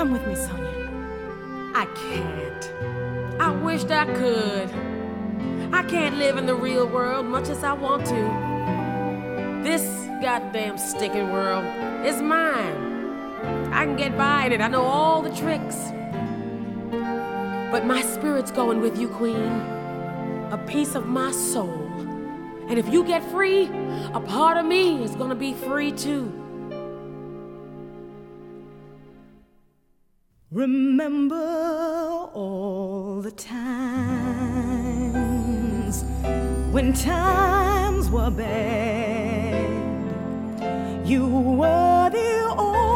Come with me, Sonia. I can't. I wished I could. I can't live in the real world much as I want to. This goddamn stinking world is mine. I can get by in it. I know all the tricks. But my spirit's going with you, Queen. A piece of my soul. And if you get free, a part of me is gonna be free too. Remember all the times when times were bad. You were the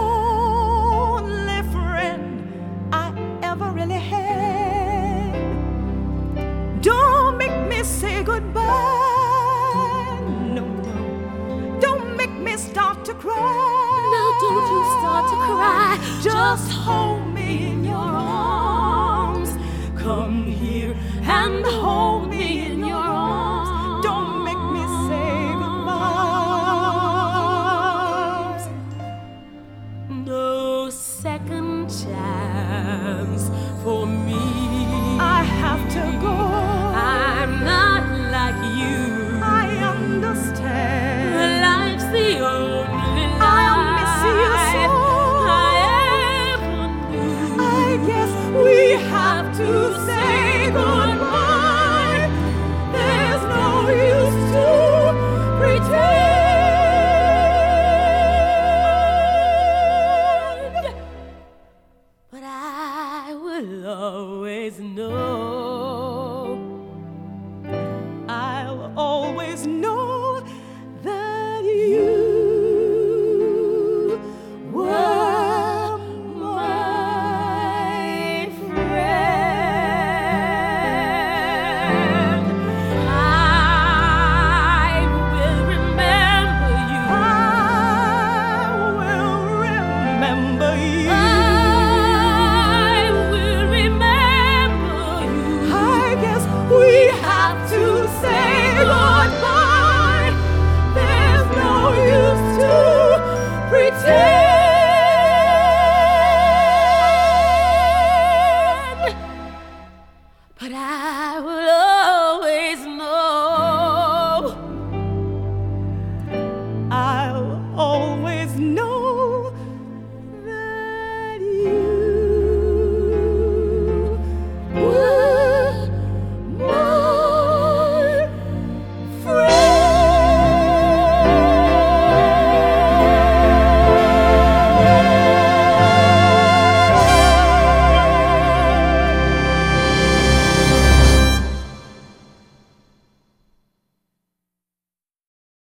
only friend I ever really had. Don't make me say goodbye. No, no. Don't make me start to cry. No, don't you start to cry. Just hold me in your arms. Come here and hold me